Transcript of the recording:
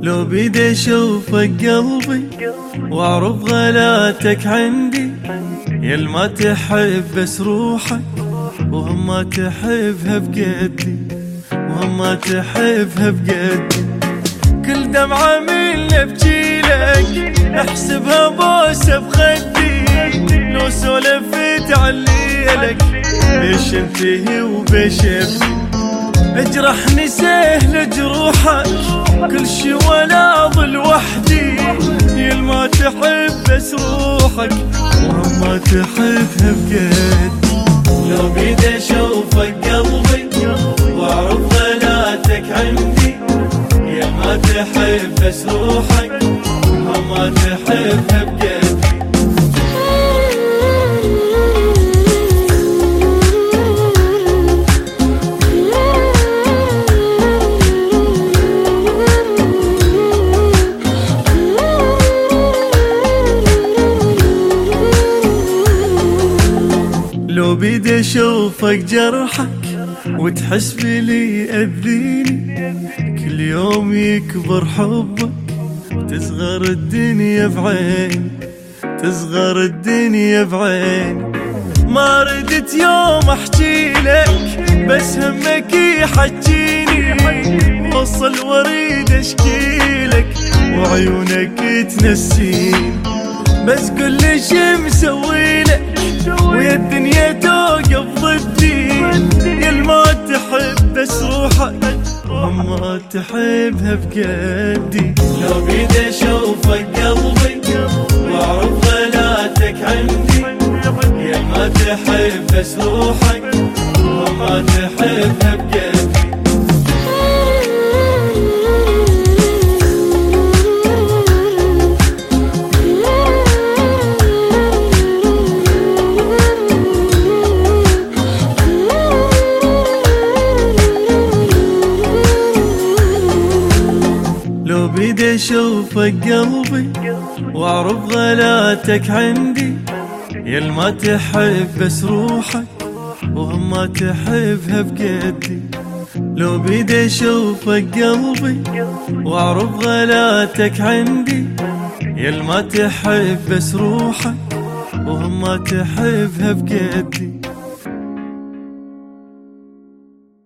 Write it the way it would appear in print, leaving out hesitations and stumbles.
لو بيدي اشوفك قلبي واعرف غلاتك عندي، يل ما تحب بس روحك وهم ما تحبها بقدي، وهم ما تحبها بقدي. كل دمعة من لبجيلك احسبها بوسة بخدي، لو سولفت عليلك بيش انتهي وبيش ابدي. اجرحني سهل جروحك كل شي ولا ظل وحدي، يل ما تحب بس روحك وهم ما تحبها بقدي. لو بيدي اشوفك قلبي واعرف غلاتك عندي، يل ما تحب بس روحك وهم ما تحبها بقدي. لو بيدي اشوفك جرحك وتحس بلي اذيني، كل يوم يكبر حبك تصغر الدنيا بعيني، تصغر الدنيا بعيني. ما ردت يوم احكي لك بس همك يحجيني، وصل وريد اشكي لك وعيونك تنسيني. بس قل لي شي مسوي لك ويا الدنيا توقف ضدي، يل ما تحب بس روحك وما تحبها بقدي. لو بيدي اشوفك قلبي واعرف غلاتك عندي، يل ما تحب بس روحك وما تحبها بقدي. لو بيدي اشوفك قلبي واعرف غلاتك عندي، يل ما تحب بس روحك وهم ما تحبها بقدي. لو بيدي اشوفك قلبي واعرف غلاتك عندي، يل ما تحب بس روحك وهم ما تحبها بقدي.